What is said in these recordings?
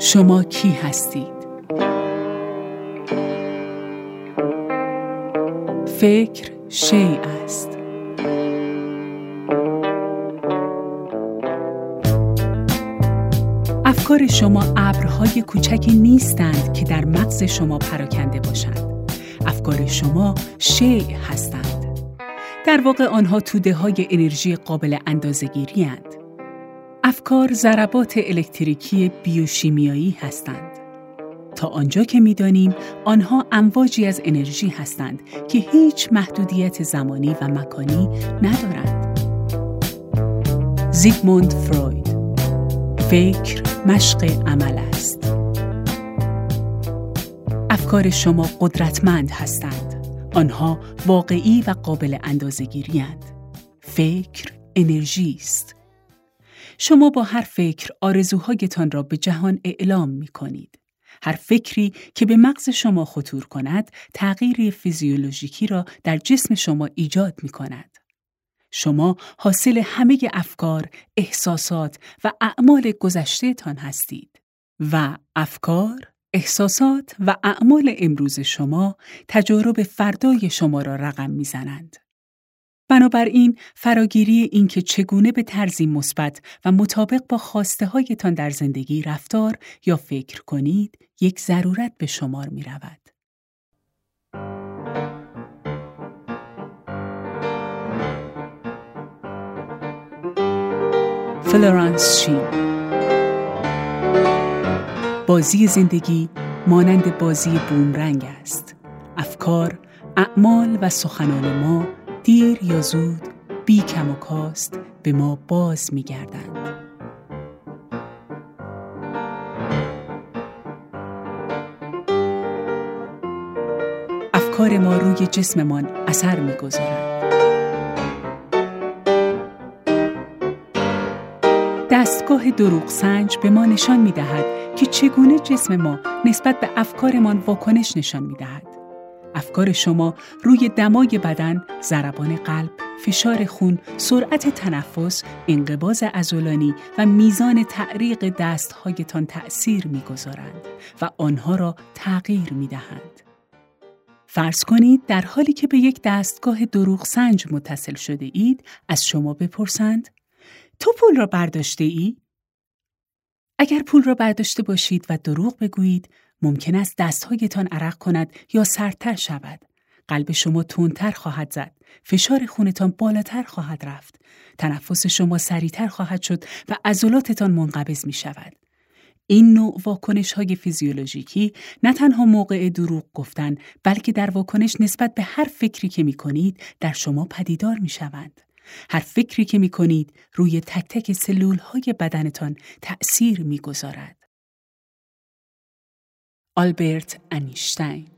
شما کی هستید؟ فکر شیء است. افکار شما ابرهای کوچکی نیستند که در مغز شما پراکنده باشند. افکار شما شیء هستند. در واقع آنها توده‌های انرژی قابل اندازه‌گیری اند. افکار ضربات الکتریکی بیوشیمیایی هستند. تا آنجا که می‌دانیم آنها امواجی از انرژی هستند که هیچ محدودیت زمانی و مکانی ندارند. زیگموند فروید. فکر مشق عمل است. افکار شما قدرتمند هستند. آنها واقعی و قابل اندازه‌گیری اند. فکر انرژی است. شما با هر فکر آرزوهایتان را به جهان اعلام می‌کنید. هر فکری که به مغز شما خطور کند، تغییری فیزیولوژیکی را در جسم شما ایجاد می‌کند. شما حاصل همه افکار، احساسات و اعمال گذشته‌تان هستید و افکار، احساسات و اعمال امروز شما تجارب فردای شما را رقم می‌زنند. بنابراین فراگیری این که چگونه به طرزی مثبت و مطابق با خواسته‌هایتان در زندگی رفتار یا فکر کنید، یک ضرورت به شمار می‌رود. فلورانس شین. بازی زندگی مانند بازی بومرنگ است. افکار، اعمال و سخنان ما دیر یا زود، بی کم و کاست به ما باز می‌گردند. افکار ما روی جسممان اثر می‌گذارند. دستگاه دروغ سنج به ما نشان می‌دهد که چگونه جسم ما نسبت به افکارمان واکنش نشان می‌دهد. افکار شما روی دمای بدن، ضربان قلب، فشار خون، سرعت تنفس، انقباض عضلانی و میزان تعریق دست‌هایتان تأثیر می‌گذارند و آنها را تغییر می‌دهند. فرض کنید در حالی که به یک دستگاه دروغ سنج متصل شده اید، از شما بپرسند: تو پول را برداشته ای؟ اگر پول را برداشته باشید و دروغ بگویید، ممکن است دست‌هایتان عرق کند یا سردتر شود. قلب شما تندتر خواهد زد، فشار خونتان بالاتر خواهد رفت، تنفس شما سریعتر خواهد شد و عضلاتتان منقبض می شود. این نوع واکنش‌های فیزیولوژیکی نه تنها موقع دروغ گفتن، بلکه در واکنش نسبت به هر فکری که می‌کنید در شما پدیدار می‌شوند. هر فکری که می‌کنید روی تک تک سلول‌های بدنتان تأثیر می‌گذارد. آلبرت انیشتین.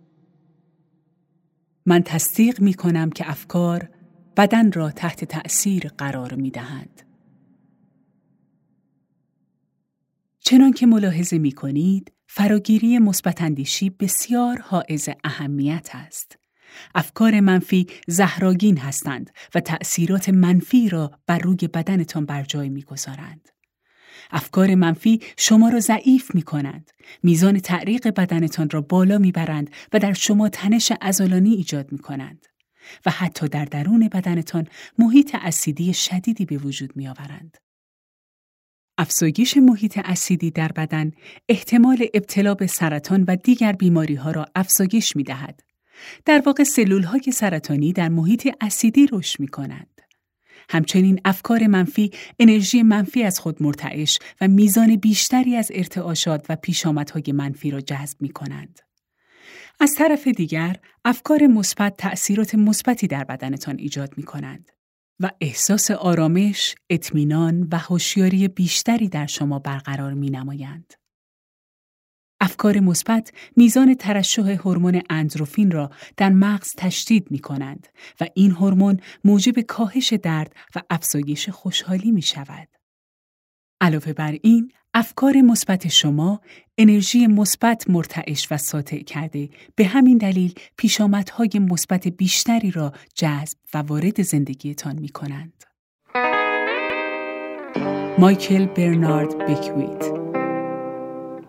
من تصدیق می‌کنم که افکار بدن را تحت تأثیر قرار می‌دهند. چنان که ملاحظه می‌کنید، فراگیری مثبت‌اندیشی بسیار حائز اهمیت است. افکار منفی زهرآگین هستند و تأثیرات منفی را بر روی بدنتان بر جای می‌گذارند. افکار منفی شما را ضعیف می‌کنند، میزان تعریق بدنتان را بالا می‌برند و در شما تنش عضلانی ایجاد می‌کنند و حتی در درون بدنتان محیط اسیدی شدیدی به وجود می‌آورند. افزایش محیط اسیدی در بدن احتمال ابتلا به سرطان و دیگر بیماری‌ها را افزایش می‌دهد. در واقع سلول‌های سرطانی در محیط اسیدی رشد می‌کنند. همچنین افکار منفی انرژی منفی از خود مرتعش و میزان بیشتری از ارتعاشات و پیشامدهای منفی را جذب می‌کنند. از طرف دیگر، افکار مثبت تأثیرات مثبتی در بدنتان ایجاد می‌کنند و احساس آرامش، اطمینان و هوشیاری بیشتری در شما برقرار می‌نمایند. افکار مثبت میزان ترشح هورمون اندروفین را در مغز تشدید می‌کنند و این هورمون موجب کاهش درد و افزایش خوشحالی می‌شود. علاوه بر این، افکار مثبت شما انرژی مثبت مرتعش و ساطع کرده، به همین دلیل پیشامدهای مثبت بیشتری را جذب و وارد زندگیتان می‌کنند. مایکل برنارد بکویت.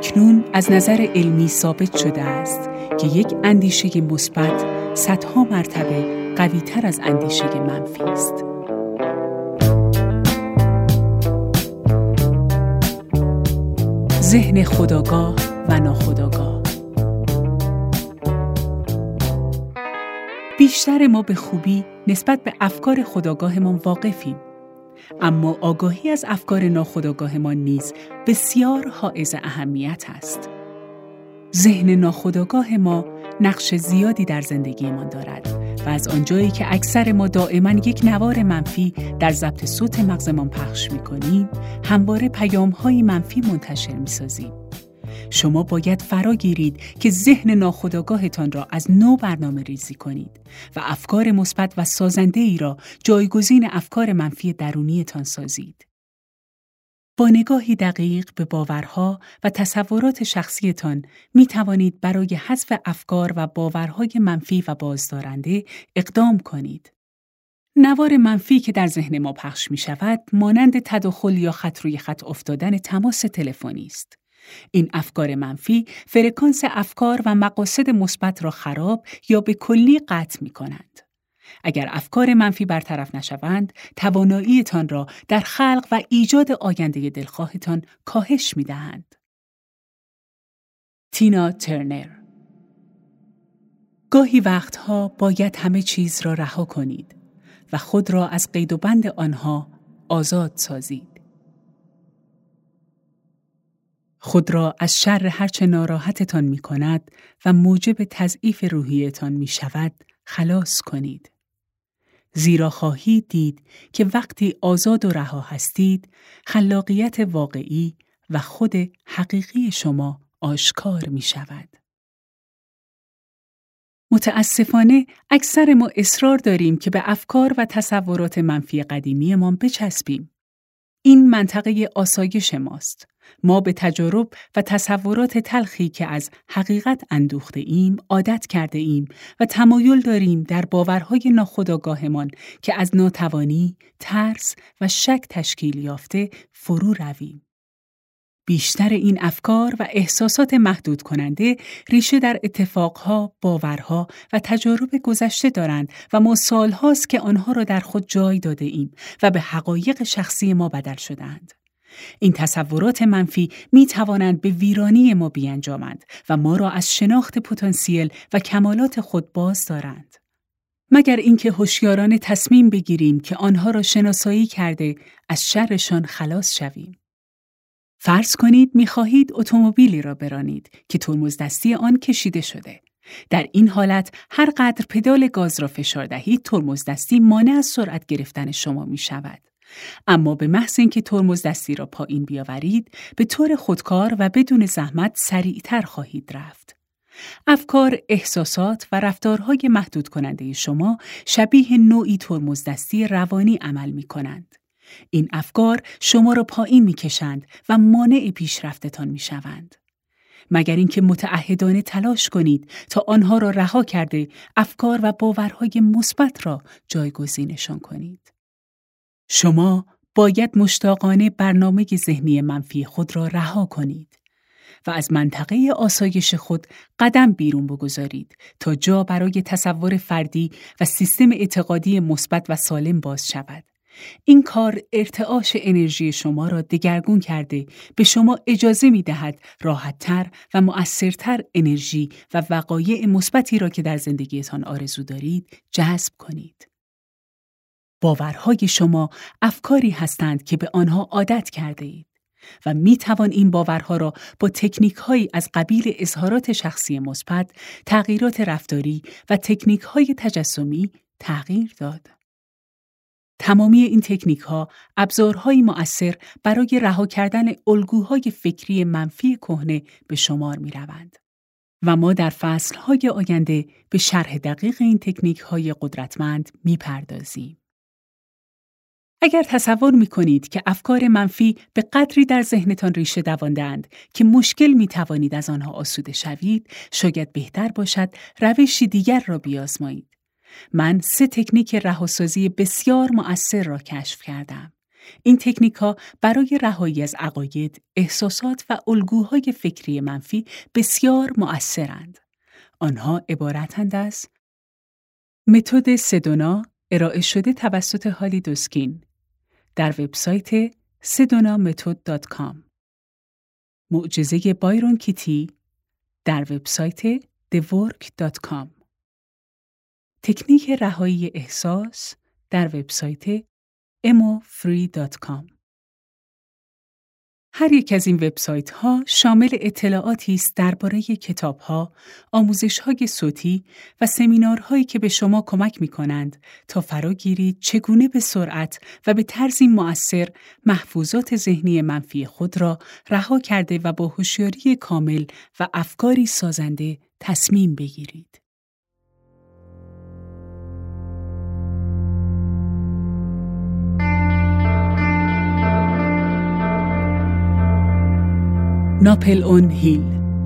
اکنون از نظر علمی ثابت شده است که یک اندیشه مثبت صدها مرتبه قوی‌تر از اندیشه منفی است. ذهن خودآگاه و ناخودآگاه. بیشتر ما به خوبی نسبت به افکار خودآگاهمان واقفیم، اما آگاهی از افکار ناخودآگاهمان نیز بسیار حائز اهمیت است. ذهن ناخودآگاه ما نقش زیادی در زندگیمان دارد و از آنجایی که اکثر ما دائما یک نوار منفی در ضبط صوت مغزمان پخش می‌کنیم، همواره پیام‌های منفی منتشر می‌سازیم. شما باید فرا گیرید که ذهن ناخودآگاهتان را از نو برنامه‌ریزی کنید و افکار مثبت و سازنده‌ای را جایگزین افکار منفی درونیتان سازید. با نگاهی دقیق به باورها و تصورات شخصیتان می توانید برای حذف افکار و باورهای منفی و بازدارنده اقدام کنید. نوار منفی که در ذهن ما پخش می شود مانند تداخل یا خط روی خط افتادن تماس تلفنی است. این افکار منفی فرکانس افکار و مقاصد مثبت را خراب یا به کلی قطع می کنند. اگر افکار منفی برطرف نشوند، تواناییتان را در خلق و ایجاد آینده دلخواهتان کاهش می دهند. تینا ترنر. گاهی وقتها باید همه چیز را رها کنید و خود را از قید و بند آنها آزاد سازید. خود را از شر هرچه ناراحتتان می کند و موجب تضعیف روحیتان می شود خلاص کنید. زیرا خواهید دید که وقتی آزاد و رها هستید، خلاقیت واقعی و خود حقیقی شما آشکار می شود. متاسفانه اکثر ما اصرار داریم که به افکار و تصورات منفی قدیمیمان بچسبیم. این منطقه آسایش ماست. ما به تجارب و تصورات تلخی که از حقیقت اندوخته ایم عادت کرده ایم و تمایل داریم در باورهای ناخودآگاهمان که از ناتوانی، ترس و شک تشکیل یافته فرو رویم. بیشتر این افکار و احساسات محدود کننده ریشه در اتفاقها، باورها و تجارب گذشته دارند و ما سالهاست که آنها را در خود جای داده ایم و به حقایق شخصی ما بدل شدند. این تصورات منفی می توانند به ویرانی ما بیانجامند و ما را از شناخت پتانسیل و کمالات خود باز دارند. مگر اینکه هوشیارانه تصمیم بگیریم که آنها را شناسایی کرده از شرشان خلاص شویم. فرض کنید می‌خواهید اتومبیلی را برانید که ترمز دستی آن کشیده شده. در این حالت هر قدر پدال گاز را فشار دهید، ترمز دستی مانع از سرعت گرفتن شما می‌شود. اما به محض اینکه ترمز دستی را پایین بیاورید، به طور خودکار و بدون زحمت سریعتر خواهید رفت. افکار، احساسات و رفتارهای محدود کننده شما شبیه نوعی ترمز دستی روانی عمل می‌کنند. این افکار شما را پایین می‌کشند و مانع پیشرفتتان می‌شوند. مگر اینکه متعهدانه تلاش کنید تا آنها را رها کرده افکار و باورهای مثبت را جایگزینشان کنید. شما باید مشتاقانه برنامه ذهنی منفی خود را رها کنید و از منطقه آسایش خود قدم بیرون بگذارید تا جا برای تصور فردی و سیستم اعتقادی مثبت و سالم باز شود. این کار ارتعاش انرژی شما را دگرگون کرده به شما اجازه می دهد راحت‌تر و مؤثرتر انرژی و وقایع مثبتی را که در زندگیتان آرزو دارید جذب کنید. باورهای شما افکاری هستند که به آنها عادت کرده اید و می توان این باورها را با تکنیک‌هایی از قبیل اظهارات شخصی مثبت، تغییرات رفتاری و تکنیک‌های تجسمی تغییر داد. تمامی این تکنیک‌ها ابزارهایی مؤثر برای رها کردن الگوهای فکری منفی کهنه به شمار می‌روند. و ما در فصل‌های آینده به شرح دقیق این تکنیک‌های قدرتمند می‌پردازیم. اگر تصور می‌کنید که افکار منفی به قدری در ذهنتان ریشه دوانده‌اند که مشکل می‌توانید از آنها آسوده شوید، شاید بهتر باشد روشی دیگر را بیازمایید. من 3 تکنیک رهاسازی بسیار مؤثر را کشف کردم. این تکنیک‌ها برای رهایی از عقاید، احساسات و الگوهای فکری منفی بسیار مؤثرند. آنها عبارتند از متد سدونا ارائه شده توسط هالی دوسکین در وبسایت sedonamethod.com، معجزه بایرون کیتی در وبسایت thework.com، تکنیک رهایی احساس در وبسایت emofree.com. هر یک از این وبسایت‌ها شامل اطلاعاتی است درباره کتاب‌ها، آموزش‌های صوتی و سمینارهایی که به شما کمک می‌کنند تا فراگیرید چگونه به سرعت و به طرزی مؤثر محفوظات ذهنی منفی خود را رها کرده و با هوشیاری کامل و افکاری سازنده تصمیم بگیرید. ناپلئون هیل.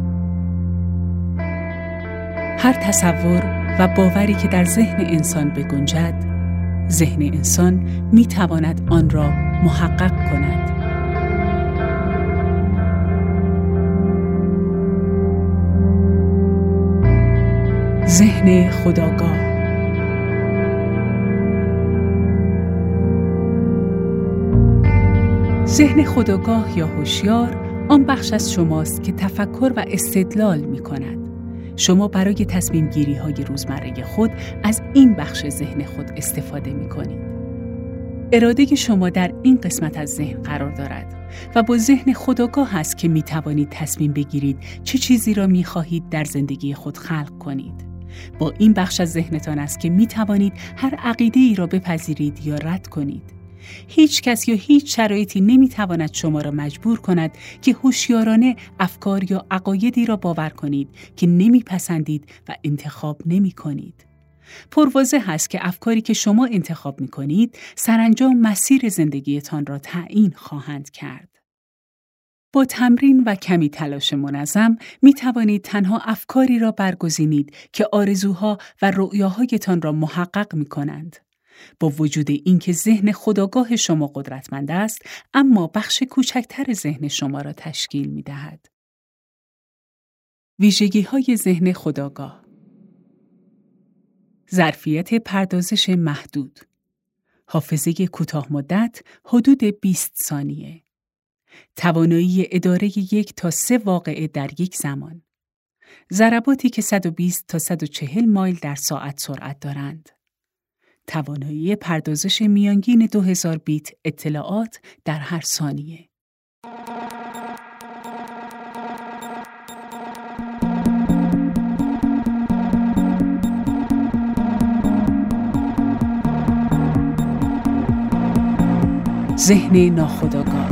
هر تصور و باوری که در ذهن انسان بگنجد، ذهن انسان می‌تواند آن را محقق کند. ذهن خودآگاه. ذهن خودآگاه یا هوشیار آن بخش از شماست که تفکر و استدلال می کند. شما برای تصمیم گیری های روزمره خود از این بخش ذهن خود استفاده می کنید. اراده شما در این قسمت از ذهن قرار دارد و با ذهن خودآگاه است که می توانید تصمیم بگیرید چه چیزی را می خواهید در زندگی خود خلق کنید. با این بخش از ذهنتان است که می توانید هر عقیده‌ای را بپذیرید یا رد کنید. هیچ کس یا هیچ شرایطی نمیتواند شما را مجبور کند که هوشیارانه افکار یا عقایدی را باور کنید که نمیپسندید و انتخاب نمی کنید. پرواضح است که افکاری که شما انتخاب می کنید سرانجام مسیر زندگیتان را تعیین خواهند کرد. با تمرین و کمی تلاش منظم می توانید تنها افکاری را برگزینید که آرزوها و رؤیاهایتان را محقق می کنند. با وجود اینکه ذهن خودآگاه شما قدرتمند است، اما بخش کوچکتر ذهن شما را تشکیل می دهد. ویژگی‌های ذهن خودآگاه: ظرفیت پردازش محدود، حافظه کوتاه مدت حدود 20 ثانیه، توانایی اداره 1 تا 3 واقعه در یک زمان، ضرباتی که 120 تا 140 مایل در ساعت سرعت دارند، توانایی پردازش میانگین 2000 بیت اطلاعات در هر ثانیه. ذهن ناخودآگاه.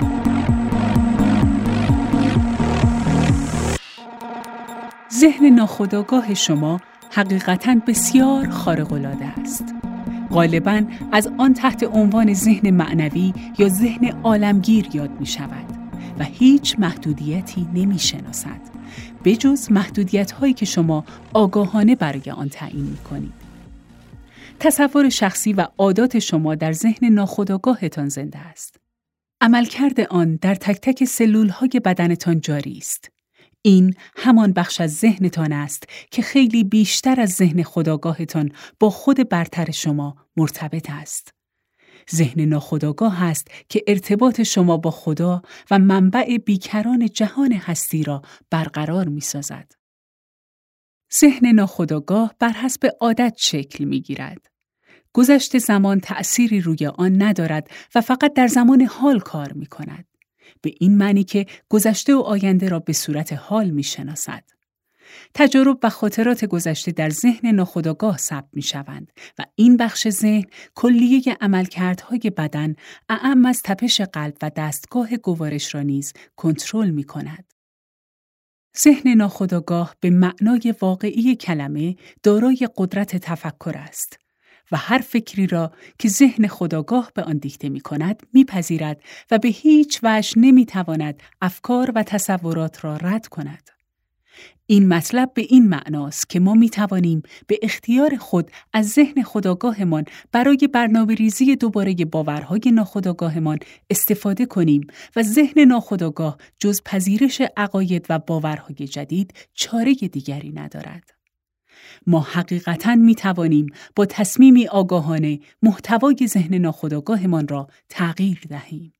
ذهن ناخودآگاه شما حقیقتاً بسیار خارق‌العاده است. غالباً از آن تحت عنوان ذهن معنوی یا ذهن عالمگیر یاد می شود و هیچ محدودیتی نمی شناسد بجز محدودیت‌هایی که شما آگاهانه برای آن تعیین می کنید. تصور شخصی و عادات شما در ذهن ناخودآگاهتان زنده است. عملکرد آن در تک تک سلول‌های بدنتان جاری است. این همان بخش از ذهنتان است که خیلی بیشتر از ذهن خودآگاهتان با خود برتر شما مرتبط است. ذهن ناخودآگاه است که ارتباط شما با خدا و منبع بیکران جهان هستی را برقرار می‌سازد. ذهن ناخودآگاه بر حسب عادت شکل می‌گیرد. گذشت زمان تأثیری روی آن ندارد و فقط در زمان حال کار می‌کند. به این معنی که گذشته و آینده را به صورت حال می‌شناسد. تجارب و خاطرات گذشته در ذهن ناخودآگاه ثبت می‌شوند و این بخش ذهن کلیه عملکردهای بدن اعم از تپش قلب و دستگاه گوارش را نیز کنترل می‌کند. ذهن ناخودآگاه به معنای واقعی کلمه دارای قدرت تفکر است و هر فکری را که ذهن خودآگاه به آن دیکته می‌کند می‌پذیرد و به هیچ وجه نمی‌تواند افکار و تصورات را رد کند. این مطلب به این معناست که ما می توانیم به اختیار خود از ذهن خودآگاهمان برای برنامه‌ریزی دوباره باورهای ناخودآگاهمان استفاده کنیم و ذهن ناخودآگاه جز پذیرش عقاید و باورهای جدید چاره دیگری ندارد. ما حقیقتاً می توانیم با تصمیمی آگاهانه محتوای ذهن ناخودآگاهمان را تغییر دهیم.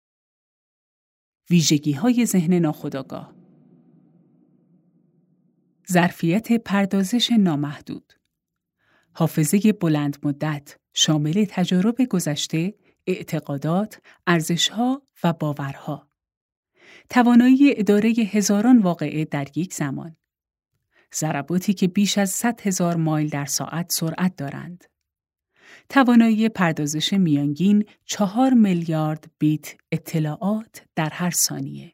ویژگی‌های ذهن ناخودآگاه: ظرفیت پردازش نامحدود، حافظه بلند مدت شامل تجارب گذشته، اعتقادات، ارزش‌ها و باورها، توانایی اداره هزاران واقعه در یک زمان، ضرباتی که بیش از 100,000 مایل در ساعت سرعت دارند، توانایی پردازش میانگین 4 میلیارد بیت اطلاعات در هر ثانیه.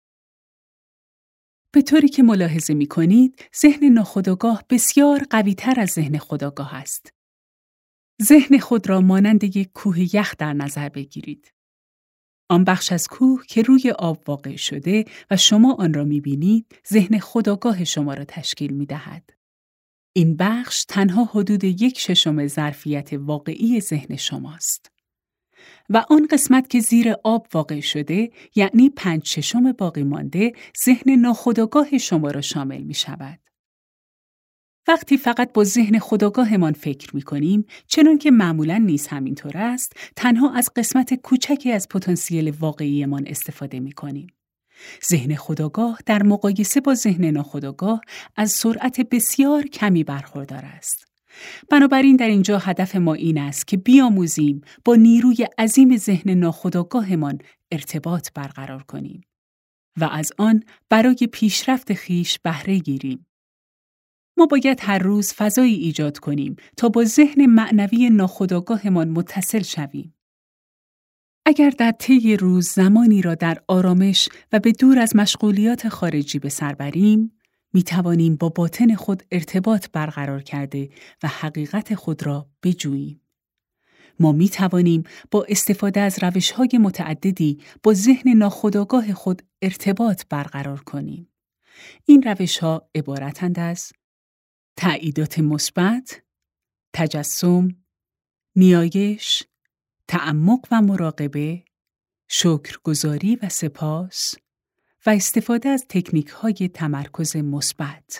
به طوری که ملاحظه می کنید، ذهن ناخودآگاه بسیار قوی‌تر از ذهن خودآگاه است. ذهن خود را مانند یک کوه یخ در نظر بگیرید. آن بخش از کوه که روی آب واقع شده و شما آن را می بینید، ذهن خودآگاه شما را تشکیل می دهد. این بخش تنها حدود 1/6 ظرفیت واقعی ذهن شماست. و آن قسمت که زیر آب واقع شده، یعنی 5/6 باقی مانده، ذهن ناخودآگاه شما را شامل می شود. وقتی فقط با ذهن خودآگاهمان فکر می کنیم، چنان که معمولاً نیز همینطور است، تنها از قسمت کوچکی از پتانسیل واقعیمان استفاده می کنیم. ذهن خودآگاه در مقایسه با ذهن ناخودآگاه از سرعت بسیار کمی برخوردار است. بنابراین در اینجا هدف ما این است که بیاموزیم با نیروی عظیم ذهن ناخودآگاهمان ارتباط برقرار کنیم و از آن برای پیشرفت خویش بهره گیریم. ما باید هر روز فضایی ایجاد کنیم تا با ذهن معنوی ناخودآگاهمان متصل شویم. اگر در طی روز زمانی را در آرامش و به دور از مشغولیات خارجی به سر بریم، می توانیم با باطن خود ارتباط برقرار کرده و حقیقت خود را بجوییم. ما می توانیم با استفاده از روش‌های متعددی با ذهن ناخودآگاه خود ارتباط برقرار کنیم. این روش‌ها عبارتند از تأییدات مثبت، تجسم، نیایش، تعمق و مراقبه، شکرگزاری و سپاس و استفاده از تکنیک‌های تمرکز مثبت.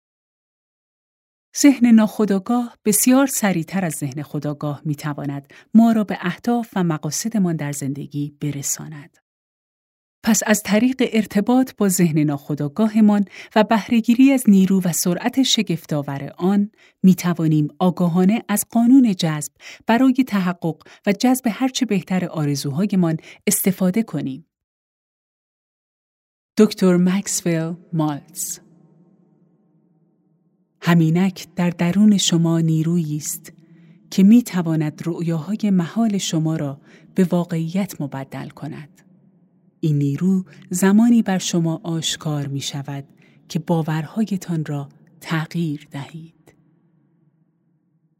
ذهن ناخودآگاه بسیار سریعتر از ذهن خودآگاه می‌تواند ما را به اهداف و مقاصدمان در زندگی برساند. پس از طریق ارتباط با ذهن ناخودآگاهمان و بهره‌گیری از نیرو و سرعت شگفت‌آور آن، می‌توانیم آگاهانه از قانون جذب برای تحقق و جذب هرچه بهتر آرزوهایمان استفاده کنیم. دکتر مکسول مالتز: همینک در درون شما نیرویی است که می‌تواند رؤیاهای محال شما را به واقعیت مبدل کند. این نیرو زمانی بر شما آشکار می شود که باورهایتان را تغییر دهید.